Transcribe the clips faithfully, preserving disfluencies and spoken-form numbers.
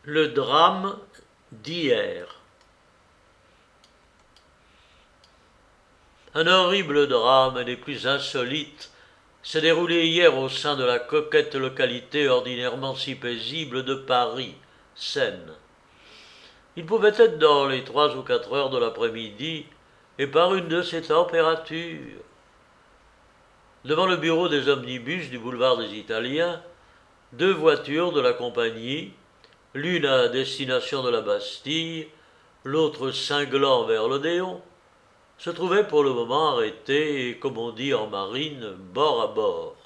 Le drame d'hier. Un horrible drame des plus insolites s'est déroulé hier au sein de la coquette localité ordinairement si paisible de Paris, Seine. Il pouvait être dans les trois ou quatre heures de l'après-midi et par une de ces températures. Devant le bureau des omnibus du boulevard des Italiens, deux voitures de la compagnie, l'une à destination de la Bastille, l'autre cinglant vers l'Odéon, se trouvaient pour le moment arrêtées et, comme on dit en marine, bord à bord.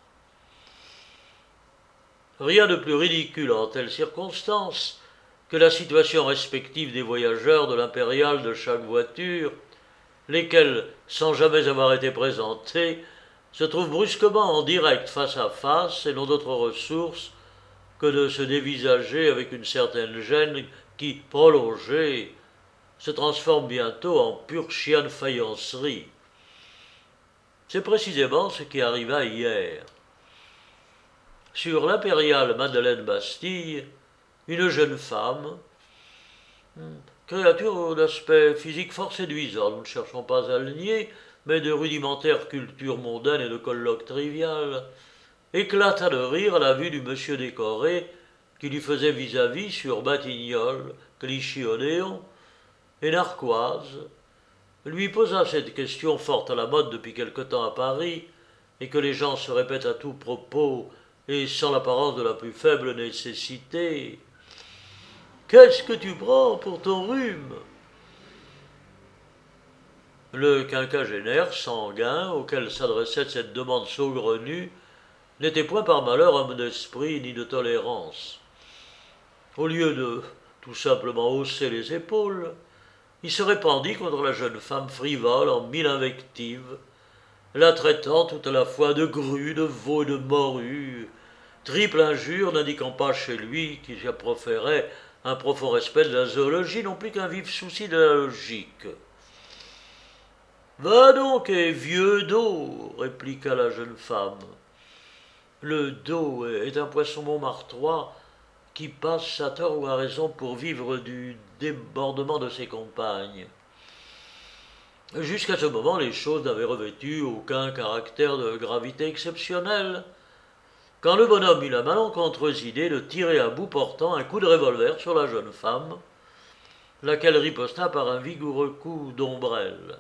Rien de plus ridicule en telles circonstances que la situation respective des voyageurs de l'impériale de chaque voiture, lesquels, sans jamais avoir été présentés, se trouvent brusquement en direct face à face et n'ont d'autre ressource que de se dévisager avec une certaine gêne qui, prolongée, se transforme bientôt en pure chienne faïencerie. C'est précisément ce qui arriva hier. Sur l'impériale Madeleine Bastille, une jeune femme, créature d'aspect physique fort séduisant, nous ne cherchons pas à le nier, mais de rudimentaire culture mondaine et de colloque trivial, éclata de rire à la vue du monsieur décoré qui lui faisait vis-à-vis sur Batignolles, Clichy-Odéon, et Narquoise lui posa cette question fort à la mode depuis quelque temps à Paris, et que les gens se répètent à tout propos et sans l'apparence de la plus faible nécessité. « Qu'est-ce que tu prends pour ton rhume ?» Le quinquagénaire sanguin auquel s'adressait cette demande saugrenue n'était point par malheur homme d'esprit ni de tolérance. Au lieu de tout simplement hausser les épaules, il se répandit contre la jeune femme frivole en mille invectives, la traitant tout à la fois de grue, de veau et de morue, triple injure n'indiquant pas chez lui, qui proférait un profond respect de la zoologie, non plus qu'un vif souci de la logique. « Va donc, et vieux dos !» répliqua la jeune femme. Le dos est un poisson montmartrois qui passe à tort ou à raison pour vivre du débordement de ses compagnes. Jusqu'à ce moment, les choses n'avaient revêtu aucun caractère de gravité exceptionnelle, quand le bonhomme eut la malencontreuse idée de tirer à bout portant un coup de revolver sur la jeune femme, laquelle riposta par un vigoureux coup d'ombrelle.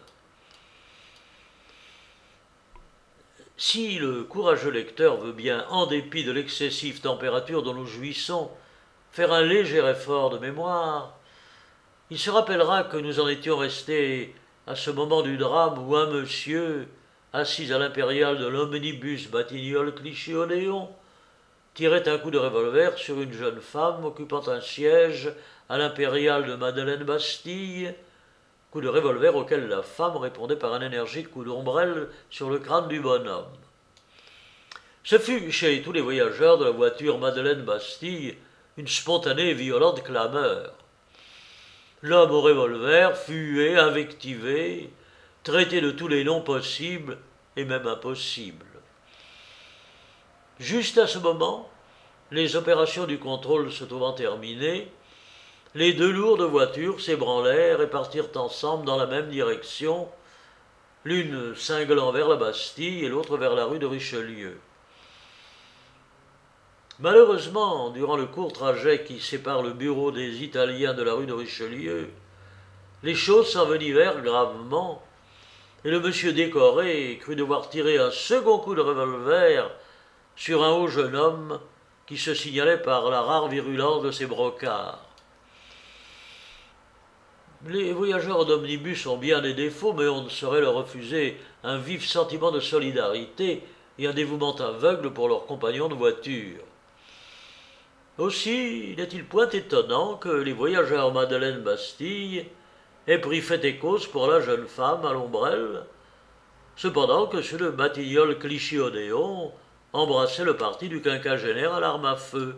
Si le courageux lecteur veut bien, en dépit de l'excessive température dont nous jouissons, faire un léger effort de mémoire, il se rappellera que nous en étions restés à ce moment du drame où un monsieur, assis à l'impériale de l'omnibus Batignolles-Clichy-Odéon, tirait un coup de revolver sur une jeune femme occupant un siège à l'impériale de Madeleine-Bastille, coup de revolver auquel la femme répondait par un énergique coup d'ombrelle sur le crâne du bonhomme. Ce fut chez tous les voyageurs de la voiture Madeleine-Bastille une spontanée et violente clameur. L'homme au revolver fut hué, invectivé, traité de tous les noms possibles et même impossibles. Juste à ce moment, les opérations du contrôle se trouvant terminées, les deux lourdes voitures s'ébranlèrent et partirent ensemble dans la même direction, l'une cinglant vers la Bastille et l'autre vers la rue de Richelieu. Malheureusement, durant le court trajet qui sépare le bureau des Italiens de la rue de Richelieu, les choses s'envenimèrent gravement, et le monsieur décoré crut devoir tirer un second coup de revolver sur un haut jeune homme qui se signalait par la rare virulence de ses brocards. Les voyageurs d'omnibus ont bien des défauts, mais on ne saurait leur refuser un vif sentiment de solidarité et un dévouement aveugle pour leurs compagnons de voiture. Aussi n'est-il point étonnant que les voyageurs Madeleine-Bastille aient pris fait et cause pour la jeune femme à l'ombrelle, cependant que ceux de Batignolles-Clichy-Odéon embrassaient le parti du quinquagénaire à l'arme à feu.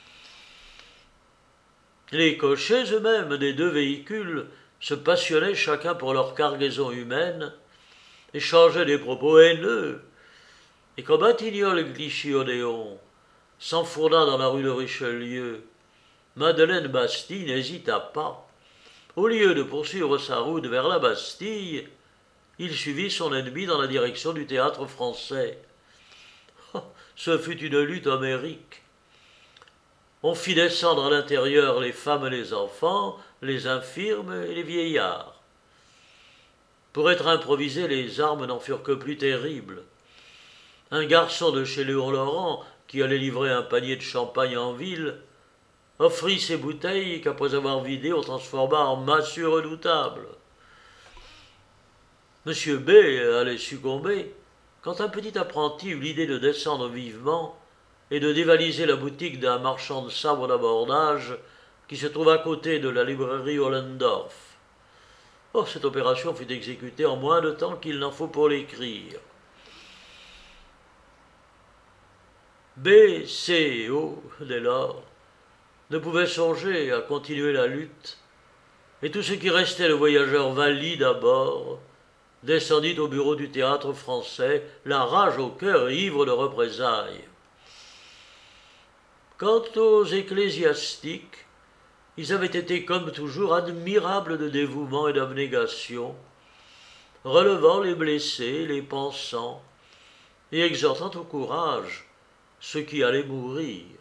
Les cochers eux-mêmes des deux véhicules se passionnaient chacun pour leur cargaison humaine, échangeaient des propos haineux, et quand Batignolles-Clichy-Odéon s'enfourna dans la rue de Richelieu Madeleine Bastille n'hésita pas. Au lieu de poursuivre sa route vers la Bastille, il suivit son ennemi dans la direction du théâtre français. Ce fut une lutte homérique. On fit descendre à l'intérieur les femmes et les enfants, les infirmes et les vieillards. Pour être improvisés, les armes n'en furent que plus terribles. Un garçon de chez Léon Laurent, qui allait livrer un panier de champagne en ville, offrit ses bouteilles qu'après avoir vidées, on transforma en massue redoutable. Monsieur B allait succomber quand un petit apprenti eut l'idée de descendre vivement et de dévaliser la boutique d'un marchand de sabres d'abordage qui se trouve à côté de la librairie Ollendorff. Oh, cette opération fut exécutée en moins de temps qu'il n'en faut pour l'écrire. B, C et O, dès lors, ne pouvaient songer à continuer la lutte, et tout ce qui restait de voyageurs valides à bord descendit au bureau du théâtre français, la rage au cœur et ivre de représailles. Quant aux ecclésiastiques, ils avaient été comme toujours admirables de dévouement et d'abnégation, relevant les blessés, les pansants, et exhortant au courage ceux qui allaient mourir.